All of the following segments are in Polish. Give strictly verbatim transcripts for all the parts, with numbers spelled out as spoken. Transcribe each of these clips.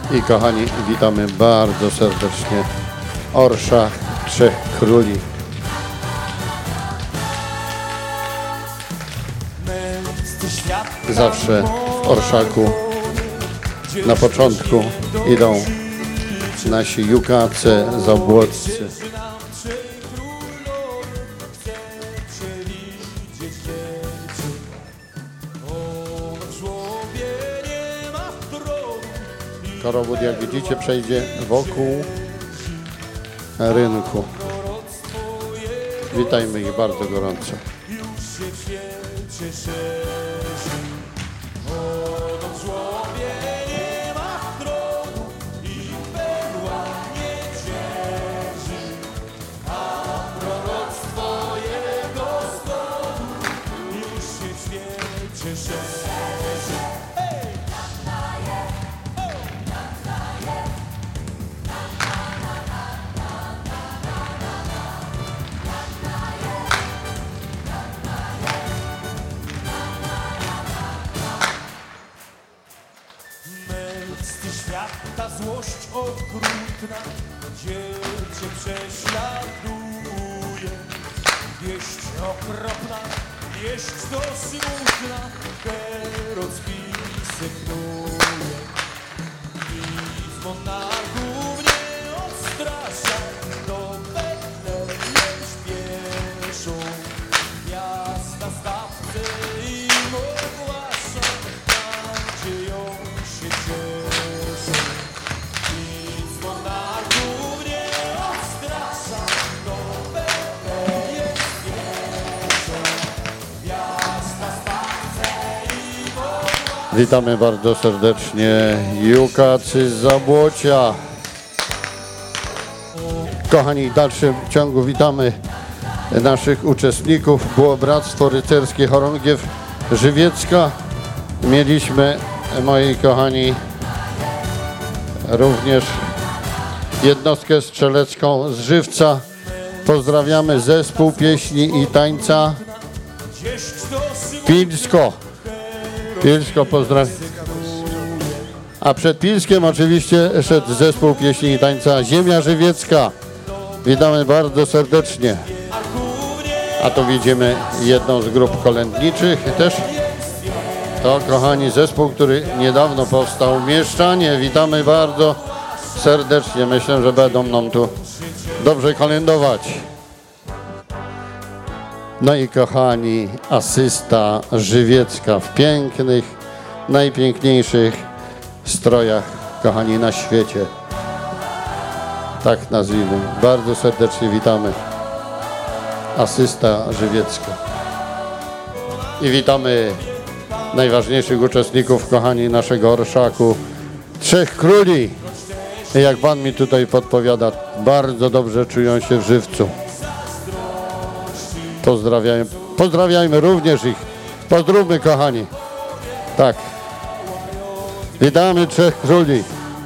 I kochani, witamy bardzo serdecznie Orszak Trzech Króli. Zawsze w Orszaku na początku idą nasi jukacy, zabłoccy. Korowód, jak widzicie, przejdzie wokół rynku. Witajmy ich bardzo gorąco. Ta złość okrutna dziecię prześladuje. Wieść okropna, wieść to smutna, Herod spisy knuje. Nic monarchów nie odstrasza, do Betlejem śpieszą. Miasta stawcy im ogłasza, tam gdzie ją się cieszą. Witamy bardzo serdecznie jukacy z Zabłocia. Kochani, w dalszym ciągu witamy naszych uczestników. Było Bractwo Rycerskie Chorągiew Żywiecka. Mieliśmy, moi kochani, również jednostkę strzelecką z Żywca. Pozdrawiamy zespół pieśni i tańca Pilsko. Pilsko pozdrawiam. A przed Pilskiem oczywiście szedł zespół pieśni i tańca Ziemia Żywiecka. Witamy bardzo serdecznie. A tu widzimy jedną z grup kolędniczych też. To, kochani, zespół, który niedawno powstał, Mieszczanie. Witamy bardzo serdecznie. Myślę, że będą nam tu dobrze kolędować. No i kochani, asysta żywiecka w pięknych, najpiękniejszych strojach, kochani, na świecie. Tak nazwijmy. Bardzo serdecznie witamy. Asysta żywiecka. I witamy najważniejszych uczestników, kochani, naszego Orszaku Trzech Króli. I jak pan mi tutaj podpowiada, bardzo dobrze czują się w Żywcu. Pozdrawiajmy, pozdrawiajmy również ich. Pozdrówmy, kochani. Tak. Witamy Trzech Króli.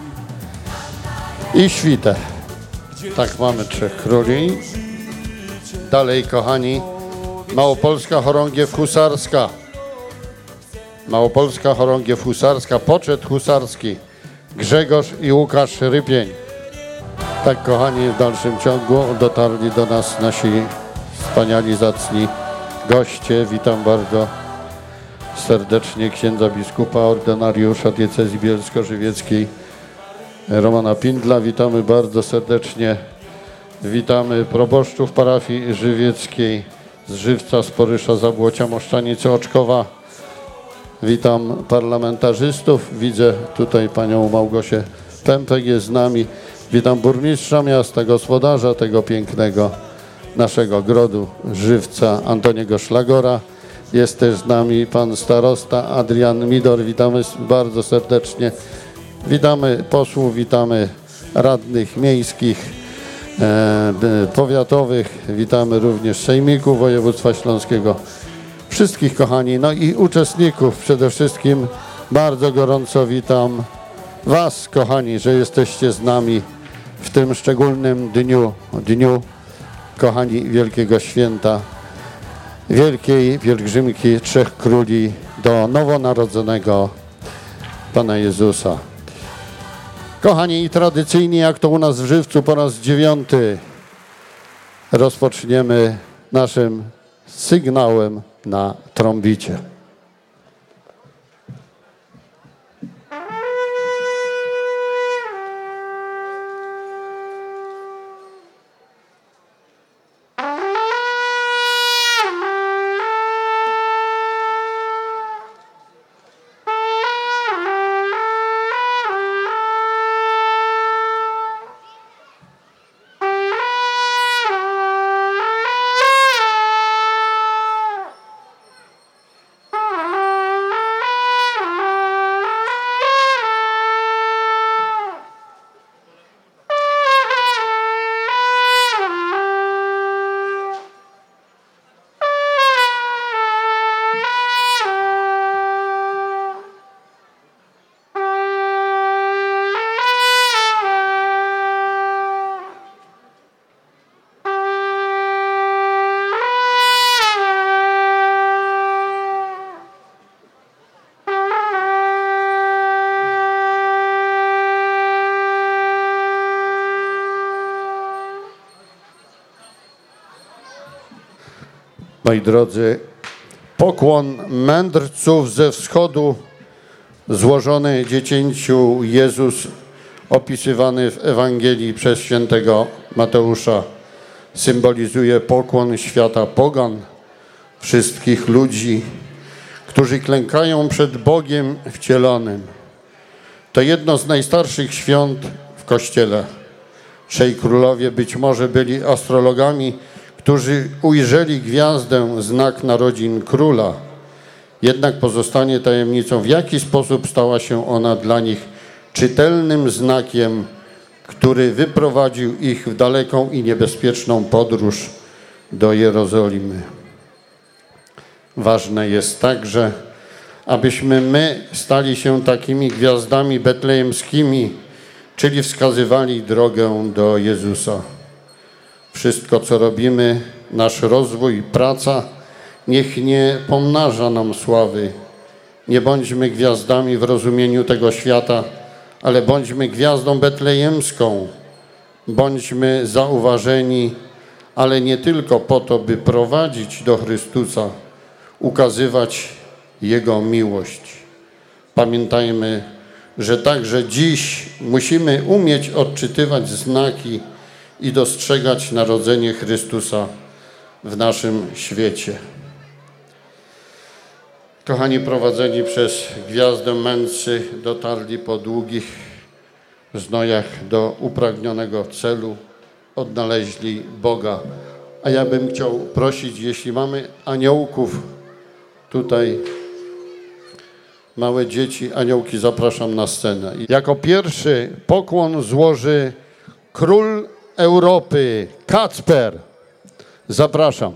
I świtę. Tak, mamy Trzech Króli. Dalej, kochani, Małopolska Chorągiew Husarska. Małopolska Chorągiew Husarska, poczet husarski. Grzegorz i Łukasz Rypień. Tak, kochani, w dalszym ciągu dotarli do nas nasi wspaniali, zacni goście. Witam bardzo serdecznie księdza biskupa, ordynariusza diecezji bielsko-żywieckiej Romana Pindla. Witamy bardzo serdecznie. Witamy proboszczów parafii żywieckiej z Żywca, z Porysza, Zabłocia, Moszczanicy, Oczkowa. Witam parlamentarzystów. Widzę tutaj panią Małgosię Pępek jest z nami. Witam burmistrza miasta, gospodarza tego pięknego naszego grodu Żywca, Antoniego Szlagora. Jest też z nami pan starosta Adrian Midor. Witamy bardzo serdecznie. Witamy posłów, witamy radnych miejskich, e, powiatowych. Witamy również sejmików województwa śląskiego. Wszystkich, kochani, no i uczestników przede wszystkim bardzo gorąco witam was, kochani, że jesteście z nami w tym szczególnym dniu, dniu, kochani, wielkiego święta, wielkiej pielgrzymki Trzech Króli do nowonarodzonego Pana Jezusa. Kochani, i tradycyjnie, jak to u nas w Żywcu po raz dziewiąty, rozpoczniemy naszym sygnałem na trąbicie. Moi drodzy, pokłon mędrców ze wschodu złożony dziecięciu Jezus, opisywany w Ewangelii przez świętego Mateusza, symbolizuje pokłon świata pogan, wszystkich ludzi, którzy klękają przed Bogiem wcielonym. To jedno z najstarszych świąt w Kościele. Trzej królowie być może byli astrologami, którzy ujrzeli gwiazdę, znak narodzin króla. Jednak pozostanie tajemnicą, w jaki sposób stała się ona dla nich czytelnym znakiem, który wyprowadził ich w daleką i niebezpieczną podróż do Jerozolimy. Ważne jest także, abyśmy my stali się takimi gwiazdami betlejemskimi, czyli wskazywali drogę do Jezusa. Wszystko, co robimy, nasz rozwój, praca, niech nie pomnaża nam sławy. Nie bądźmy gwiazdami w rozumieniu tego świata, ale bądźmy gwiazdą betlejemską. Bądźmy zauważeni, ale nie tylko po to, by prowadzić do Chrystusa, ukazywać Jego miłość. Pamiętajmy, że także dziś musimy umieć odczytywać znaki i dostrzegać narodzenie Chrystusa w naszym świecie. Kochani, prowadzeni przez gwiazdę mędrcy dotarli po długich znojach do upragnionego celu, odnaleźli Boga. A ja bym chciał prosić, jeśli mamy aniołków tutaj, małe dzieci, aniołki, zapraszam na scenę. Jako pierwszy pokłon złoży król Europy, Kacper. Zapraszam.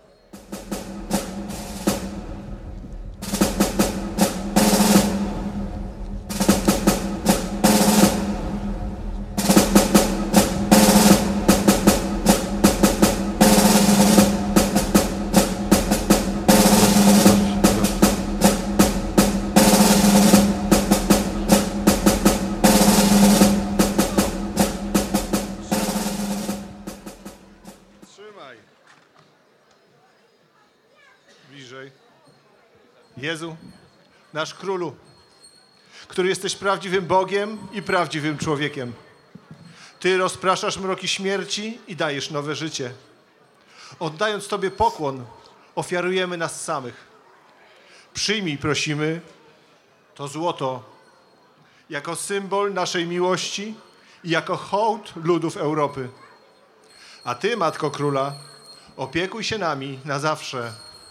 Bliżej. Jezu, nasz Królu, który jesteś prawdziwym Bogiem i prawdziwym człowiekiem. Ty rozpraszasz mroki śmierci i dajesz nowe życie. Oddając Tobie pokłon, ofiarujemy nas samych. Przyjmij, prosimy, to złoto jako symbol naszej miłości i jako hołd ludów Europy. A Ty, Matko Króla, opiekuj się nami na zawsze.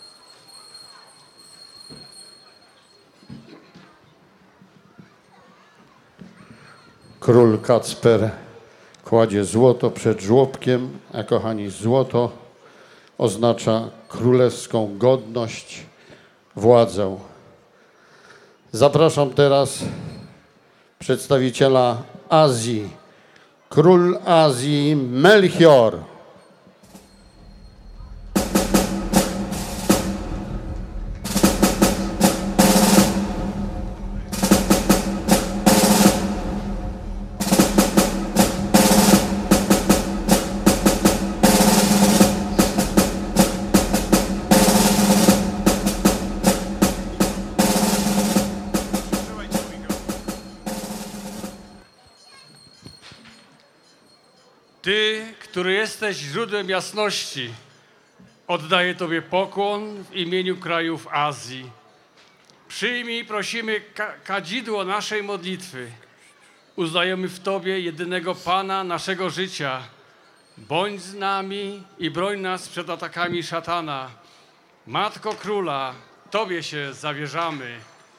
Król Kacper kładzie złoto przed żłobkiem, a kochani, złoto oznacza królewską godność, władzę. Zapraszam teraz przedstawiciela Azji, król Azji Melchior. który jesteś źródłem jasności, oddaję Tobie pokłon w imieniu krajów Azji. Przyjmij, prosimy, ka- kadzidło naszej modlitwy. Uznajemy w Tobie jedynego Pana naszego życia. Bądź z nami i broń nas przed atakami szatana. Matko Króla, Tobie się zawierzamy.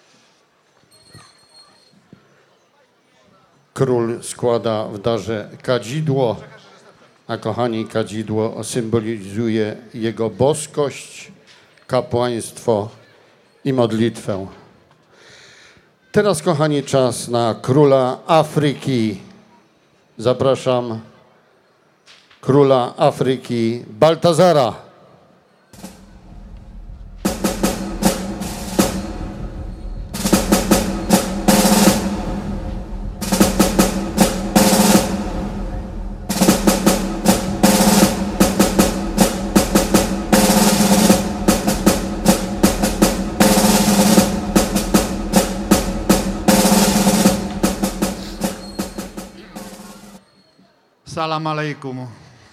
Król składa w darze kadzidło, a kochani, kadzidło symbolizuje jego boskość, kapłaństwo i modlitwę. Teraz, kochani, czas na króla Afryki. Zapraszam króla Afryki Baltazara. Salam alejkum.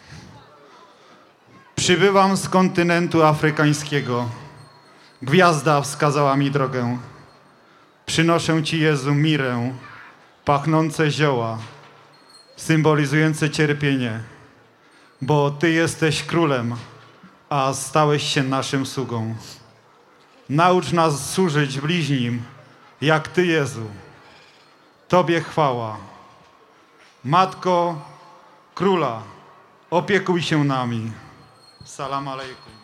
Przybywam z kontynentu afrykańskiego. Gwiazda wskazała mi drogę. Przynoszę Ci, Jezu, mirę, pachnące zioła, symbolizujące cierpienie, bo Ty jesteś królem, a stałeś się naszym sługą. Naucz nas służyć bliźnim, jak Ty, Jezu. Tobie chwała. Matko Króla, opiekuj się nami. Salam alejkum.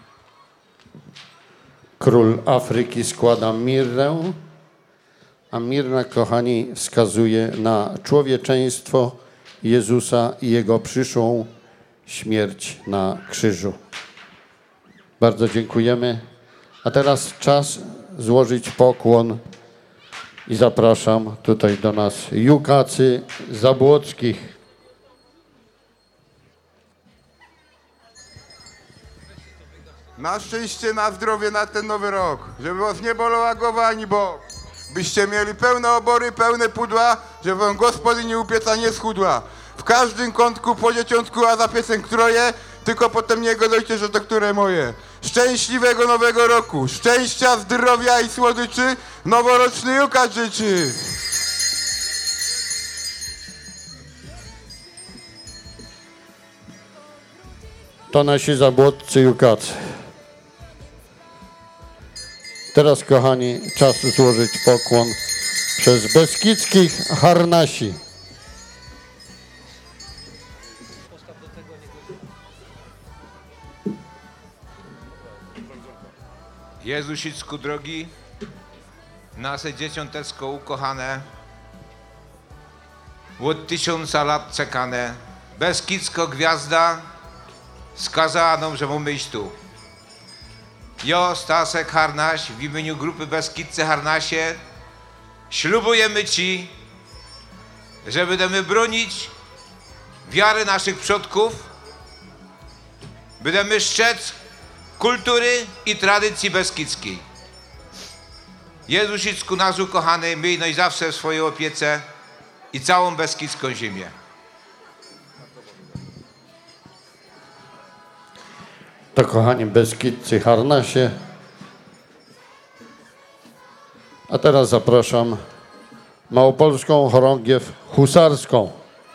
Król Afryki składa mirrę, a mirna, kochani, wskazuje na człowieczeństwo Jezusa i Jego przyszłą śmierć na krzyżu. Bardzo dziękujemy. A teraz czas złożyć pokłon i zapraszam tutaj do nas Jukacy Zabłockich. Na szczęście, na zdrowie, na ten nowy rok. Żeby was nie bolała głowa ani bok. Byście mieli pełne obory, pełne pudła, żeby wam gospodyni upieca nie schudła. W każdym kątku po dzieciątku, a za piesem kroje, tylko potem nie godojcie, że to które moje. Szczęśliwego nowego roku, szczęścia, zdrowia i słodyczy, noworoczny Jukat życzy. To nasi zabłotcy Jukacy. Teraz, kochani, czas złożyć pokłon przez beskidzkich harnasi. Jezusicku drogi, nasze dzieciątecko ukochane, od tysiąca lat czekane, Beskidzko gwiazda skazała nam, że mamy iść tu. Jo, Stasek Harnaś, w imieniu grupy Beskidzcy Harnasie ślubujemy Ci, że będziemy bronić wiary naszych przodków, będziemy strzec kultury i tradycji beskidzkiej. Jezusicku nasz ukochany, miej no i zawsze w swojej opiece i całą beskidzką ziemię. To, kochani, beskidzcy harnasie. A teraz zapraszam małopolską chorągiew husarską.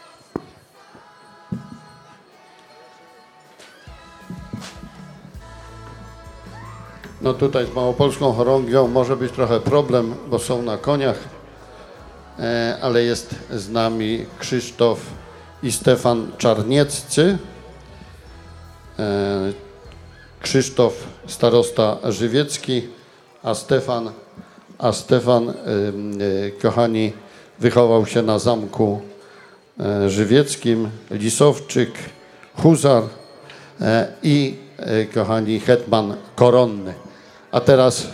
No tutaj z małopolską chorągwią może być trochę problem, bo są na koniach, e, ale jest z nami Krzysztof i Stefan Czarnieccy. E, Krzysztof starosta żywiecki, a Stefan, a Stefan e, e, kochani, wychował się na zamku e, żywieckim, Lisowczyk, huzar e, i e, kochani, hetman koronny. A teraz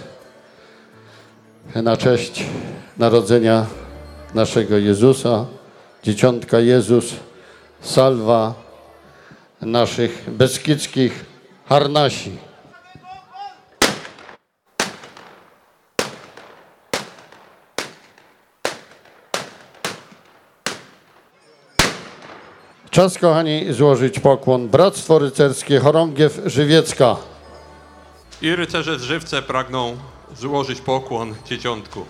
na cześć narodzenia naszego Jezusa, dzieciątka Jezus, salwa naszych beskidzkich harnasi. Czas, kochani, złożyć pokłon. Bractwo Rycerskie Chorągiew Żywiecka. I rycerze z Żywce pragną złożyć pokłon dzieciątku.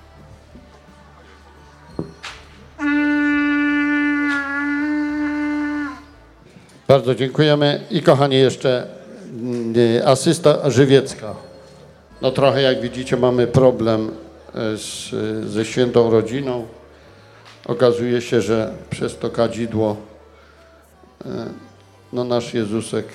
Bardzo dziękujemy. I kochani, jeszcze y, asysta Żywiecka. No trochę, jak widzicie, mamy problem z, ze świętą rodziną. Okazuje się, że przez to kadzidło y, no nasz Jezusek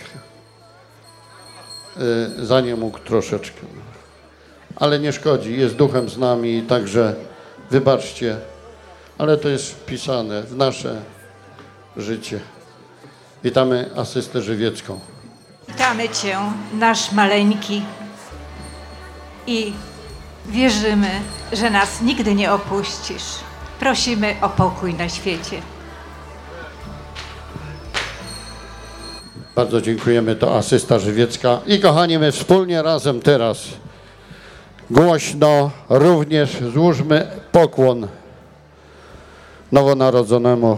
y, za nie mógł troszeczkę. Ale nie szkodzi, jest duchem z nami, także wybaczcie, ale to jest wpisane w nasze życie. Witamy asystę żywiecką. Witamy Cię, nasz maleńki, i wierzymy, że nas nigdy nie opuścisz. Prosimy o pokój na świecie. Bardzo dziękujemy, to asysta żywiecka. I kochani, my wspólnie razem teraz głośno również złóżmy pokłon nowonarodzonemu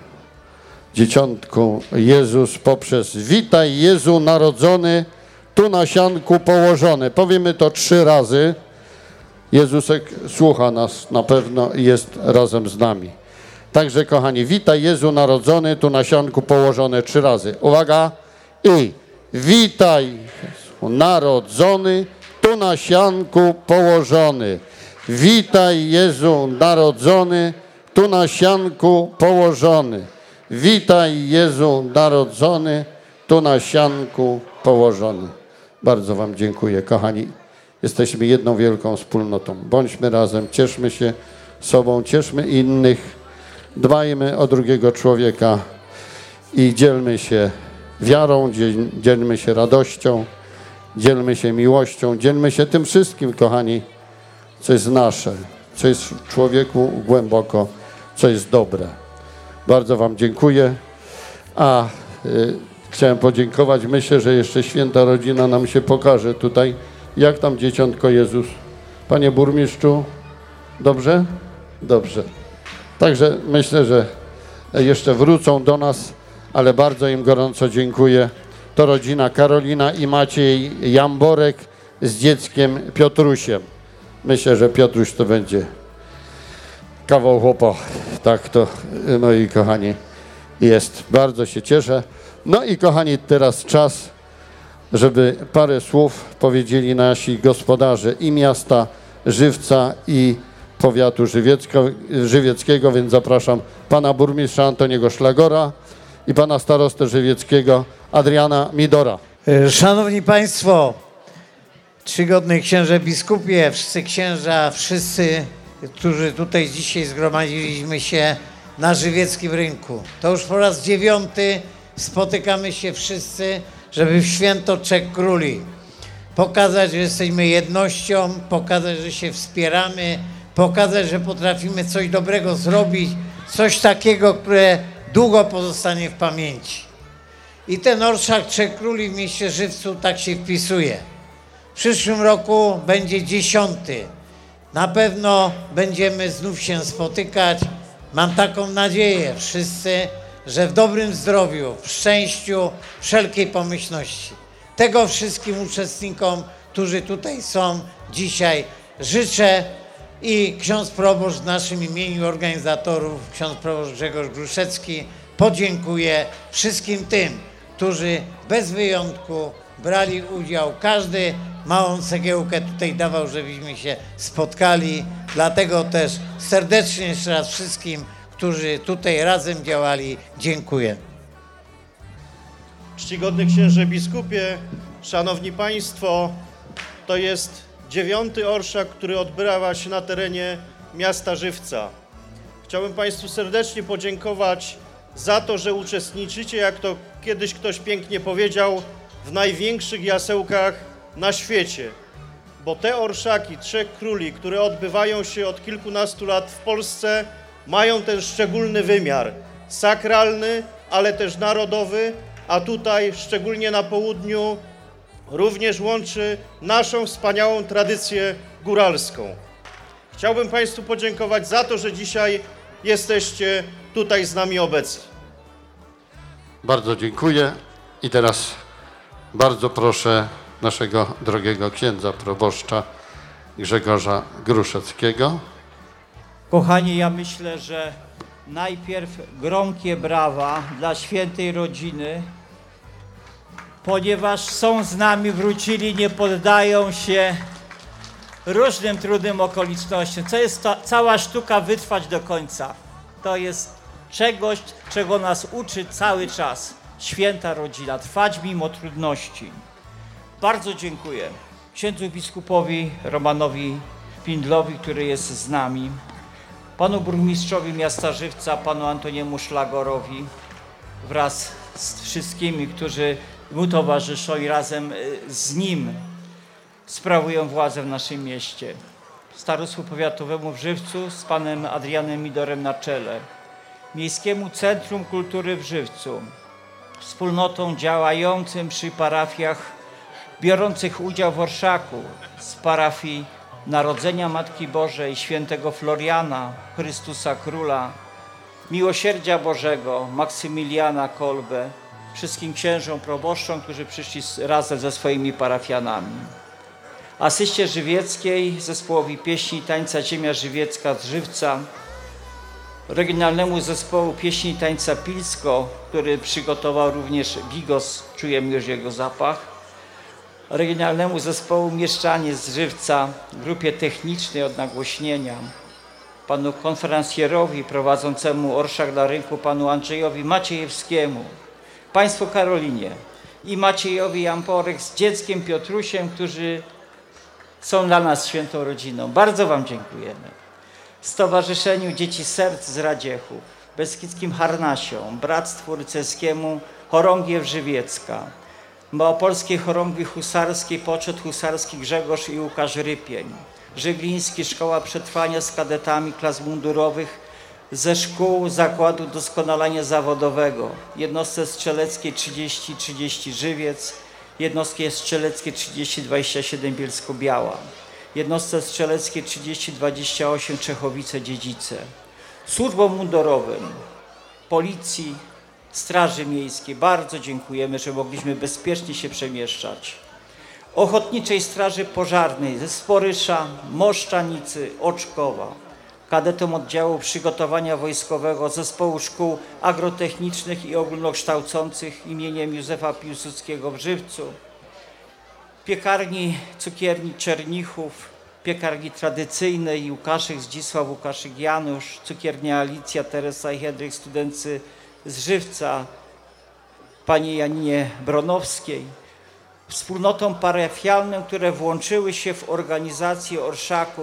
dzieciątku. Jezus poprzez witaj Jezu narodzony, tu na sianku położony. Powiemy to trzy razy. Jezusek słucha nas na pewno i jest razem z nami. Także kochani, witaj Jezu narodzony, tu na sianku położony trzy razy. Uwaga i witaj Jezu narodzony, tu na sianku położony. Witaj Jezu narodzony, tu na sianku położony. Witaj Jezu narodzony, tu na sianku położony. Bardzo wam dziękuję, kochani. Jesteśmy jedną wielką wspólnotą. Bądźmy razem, cieszmy się sobą, cieszmy innych, dbajmy o drugiego człowieka i dzielmy się wiarą, dzielmy się radością, dzielmy się miłością, dzielmy się tym wszystkim, kochani, co jest nasze, co jest w człowieku głęboko, co jest dobre. Bardzo wam dziękuję, a y, chciałem podziękować. Myślę, że jeszcze święta rodzina nam się pokaże tutaj. Jak tam dzieciątko Jezus? Panie burmistrzu, dobrze? Dobrze. Także myślę, że jeszcze wrócą do nas, ale bardzo im gorąco dziękuję. To rodzina Karolina i Maciej Jamborek z dzieckiem Piotrusiem. Myślę, że Piotruś to będzie kawał chłopa. Tak to, moi kochani, jest. Bardzo się cieszę. No i kochani, teraz czas, żeby parę słów powiedzieli nasi gospodarze i miasta Żywca, i powiatu żywiecko, żywieckiego, więc zapraszam pana burmistrza Antoniego Szlagora i pana starostę żywieckiego Adriana Midora. Szanowni Państwo, czcigodny księże biskupie, wszyscy księża, wszyscy, którzy tutaj dzisiaj zgromadziliśmy się na żywieckim rynku. To już po raz dziewiąty spotykamy się wszyscy, żeby w święto Trzech Króli pokazać, że jesteśmy jednością, pokazać, że się wspieramy, pokazać, że potrafimy coś dobrego zrobić, coś takiego, które długo pozostanie w pamięci. I ten orszak Trzech Króli w mieście Żywcu tak się wpisuje. W przyszłym roku będzie dziesiąty. Na pewno będziemy znów się spotykać. Mam taką nadzieję wszyscy, że w dobrym zdrowiu, w szczęściu, wszelkiej pomyślności. Tego wszystkim uczestnikom, którzy tutaj są dzisiaj, życzę. I ksiądz proboszcz w naszym imieniu organizatorów, ksiądz proboszcz Grzegorz Gruszecki, podziękuję wszystkim tym, którzy bez wyjątku brali udział. Każdy małą cegiełkę tutaj dawał, żebyśmy się spotkali. Dlatego też serdecznie jeszcze raz wszystkim, którzy tutaj razem działali, dziękuję. Czcigodny księże biskupie, szanowni państwo, to jest dziewiąty orszak, który odbywa się na terenie miasta Żywca. Chciałbym państwu serdecznie podziękować za to, że uczestniczycie, jak to kiedyś ktoś pięknie powiedział, w największych jasełkach na świecie. Bo te orszaki Trzech Króli, które odbywają się od kilkunastu lat w Polsce, mają ten szczególny wymiar sakralny, ale też narodowy, a tutaj, szczególnie na południu, również łączy naszą wspaniałą tradycję góralską. Chciałbym państwu podziękować za to, że dzisiaj jesteście tutaj z nami obecni. Bardzo dziękuję i teraz bardzo proszę naszego drogiego księdza proboszcza Grzegorza Gruszeckiego. Kochani, ja myślę, że najpierw gromkie brawa dla świętej rodziny, ponieważ są z nami, wrócili, nie poddają się różnym trudnym okolicznościom. Co jest ta, cała sztuka wytrwać do końca. To jest czegoś, czego nas uczy cały czas święta rodzina, trwać mimo trudności. Bardzo dziękuję księdzu biskupowi Romanowi Pindlowi, który jest z nami, panu burmistrzowi miasta Żywca, panu Antoniemu Szlagorowi wraz z wszystkimi, którzy mu towarzyszą i razem z nim sprawują władzę w naszym mieście. Starostwu Powiatowemu w Żywcu z panem Adrianem Midorem na czele, Miejskiemu Centrum Kultury w Żywcu, wspólnotom działającym przy parafiach biorących udział w orszaku z parafii Narodzenia Matki Bożej, Świętego Floriana, Chrystusa Króla, Miłosierdzia Bożego, Maksymiliana Kolbe, wszystkim księżom, proboszczom, którzy przyszli razem ze swoimi parafianami. Asyście żywieckiej, zespołowi pieśni i tańca Ziemia Żywiecka z Żywca, regionalnemu zespołu pieśni i tańca Pilsko, który przygotował również bigos, czujemy już jego zapach, regionalnemu zespołu Mieszczanie z Żywca, grupie technicznej od nagłośnienia, panu konferencjerowi prowadzącemu orszak na rynku, panu Andrzejowi Maciejewskiemu, państwu Karolinie i Maciejowi Jamporek z dzieckiem Piotrusiem, którzy są dla nas świętą rodziną. Bardzo wam dziękujemy. Stowarzyszeniu Dzieci Serc z Radziechów, Beskidzkim Harnasiom, Bractwu Rycerskiemu Chorągiew Żywiecka, Małopolskiej Chorągwi Husarskiej, Poczet Husarski Grzegorz i Łukasz Rypień, Żygliński Szkoła Przetrwania z kadetami klas mundurowych ze szkół Zakładu Doskonalenia Zawodowego, jednostce strzeleckiej trzydzieści trzydzieści Żywiec, jednostki strzeleckie trzydzieści dwadzieścia siedem Bielsko-Biała, jednostce strzeleckie trzydzieści dwadzieścia osiem Czechowice-Dziedzice, służbom mundurowym, policji, Straży Miejskiej. Bardzo dziękujemy, że mogliśmy bezpiecznie się przemieszczać. Ochotniczej Straży Pożarnej ze Sporysza, Moszczanicy, Oczkowa, kadetom oddziału przygotowania wojskowego Zespołu Szkół Agrotechnicznych i Ogólnokształcących imieniem Józefa Piłsudskiego w Żywcu, piekarni, cukierni Czernichów, piekarni tradycyjnej Łukaszyk, Zdzisław, Łukaszyk, Janusz, cukiernia Alicja, Teresa i Henryk, studency z Żywca, pani Janinie Bronowskiej, wspólnotom parafialnym, które włączyły się w organizację orszaku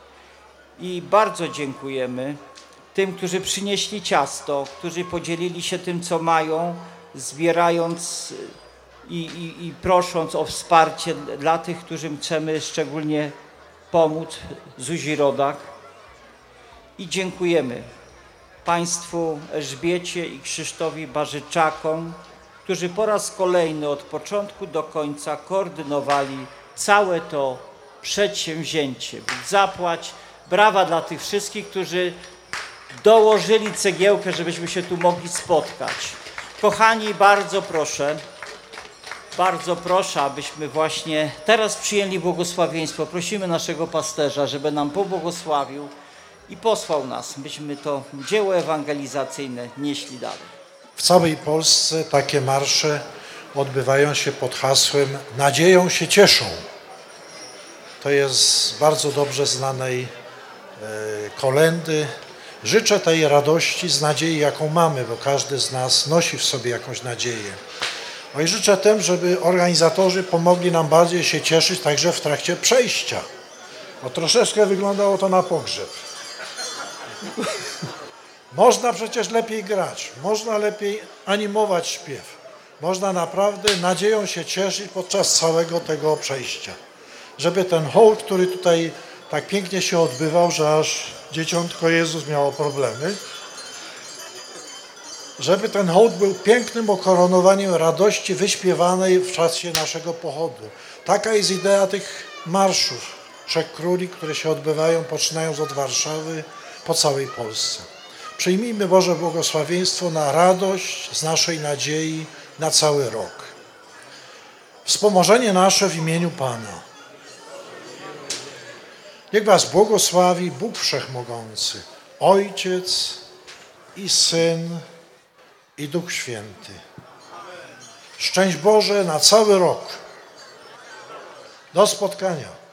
i bardzo dziękujemy tym, którzy przynieśli ciasto, którzy podzielili się tym, co mają, zbierając i, i, i prosząc o wsparcie dla tych, którym chcemy szczególnie pomóc, Zuzi Rodak. I dziękujemy państwu Elżbiecie i Krzysztofowi Barzyczakom, którzy po raz kolejny od początku do końca koordynowali całe to przedsięwzięcie. Zapłać, brawa dla tych wszystkich, którzy dołożyli cegiełkę, żebyśmy się tu mogli spotkać. Kochani, bardzo proszę, bardzo proszę, abyśmy właśnie teraz przyjęli błogosławieństwo. Prosimy naszego pasterza, żeby nam pobłogosławił i posłał nas, byśmy to dzieło ewangelizacyjne nieśli dalej. W całej Polsce takie marsze odbywają się pod hasłem "Nadzieją się cieszą". To jest z bardzo dobrze znanej e, kolendy. Życzę tej radości z nadziei, jaką mamy, bo każdy z nas nosi w sobie jakąś nadzieję. No i życzę tym, żeby organizatorzy pomogli nam bardziej się cieszyć także w trakcie przejścia. Bo troszeczkę wyglądało to na pogrzeb. Można przecież lepiej grać, można lepiej animować śpiew. Można naprawdę nadzieją się cieszyć podczas całego tego przejścia. Żeby ten hołd, który tutaj tak pięknie się odbywał, że aż dzieciątko Jezus miało problemy, żeby ten hołd był pięknym ukoronowaniem radości wyśpiewanej w czasie naszego pochodu. Taka jest idea tych marszów Trzech Króli, które się odbywają, poczynając od Warszawy, po całej Polsce. Przyjmijmy Boże błogosławieństwo na radość z naszej nadziei na cały rok. Wspomożenie nasze w imieniu Pana. Niech was błogosławi Bóg Wszechmogący, Ojciec i Syn i Duch Święty. Szczęść Boże na cały rok. Do spotkania.